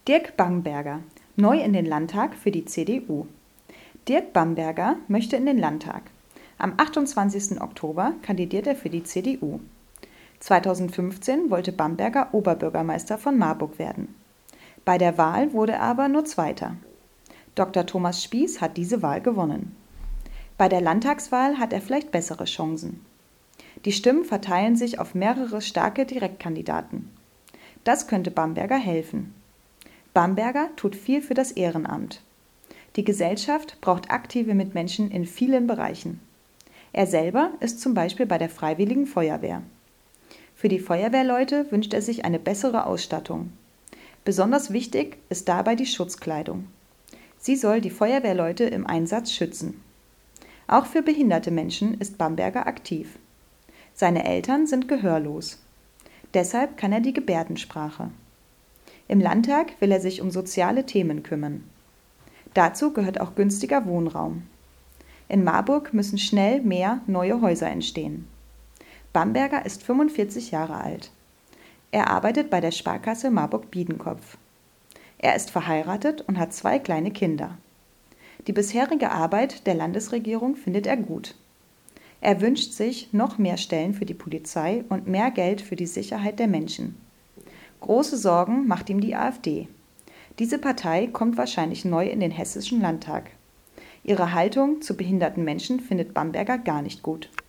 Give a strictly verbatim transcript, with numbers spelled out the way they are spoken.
Dirk Bamberger, neu in den Landtag für die C D U. Dirk Bamberger möchte in den Landtag. Am achtundzwanzigsten Oktober kandidiert er für die C D U. zweitausendfünfzehn wollte Bamberger Oberbürgermeister von Marburg werden. Bei der Wahl wurde er aber nur Zweiter. Doktor Thomas Spieß hat diese Wahl gewonnen. Bei der Landtagswahl hat er vielleicht bessere Chancen. Die Stimmen verteilen sich auf mehrere starke Direktkandidaten. Das könnte Bamberger helfen. Bamberger tut viel für das Ehrenamt. Die Gesellschaft braucht aktive Mitmenschen in vielen Bereichen. Er selber ist zum Beispiel bei der Freiwilligen Feuerwehr. Für die Feuerwehrleute wünscht er sich eine bessere Ausstattung. Besonders wichtig ist dabei die Schutzkleidung. Sie soll die Feuerwehrleute im Einsatz schützen. Auch für behinderte Menschen ist Bamberger aktiv. Seine Eltern sind gehörlos. Deshalb kann er die Gebärdensprache. Im Landtag will er sich um soziale Themen kümmern. Dazu gehört auch günstiger Wohnraum. In Marburg müssen schnell mehr neue Häuser entstehen. Bamberger ist fünfundvierzig Jahre alt. Er arbeitet bei der Sparkasse Marburg-Biedenkopf. Er ist verheiratet und hat zwei kleine Kinder. Die bisherige Arbeit der Landesregierung findet er gut. Er wünscht sich noch mehr Stellen für die Polizei und mehr Geld für die Sicherheit der Menschen. Große Sorgen macht ihm die AfD. Diese Partei kommt wahrscheinlich neu in den Hessischen Landtag. Ihre Haltung zu behinderten Menschen findet Bamberger gar nicht gut.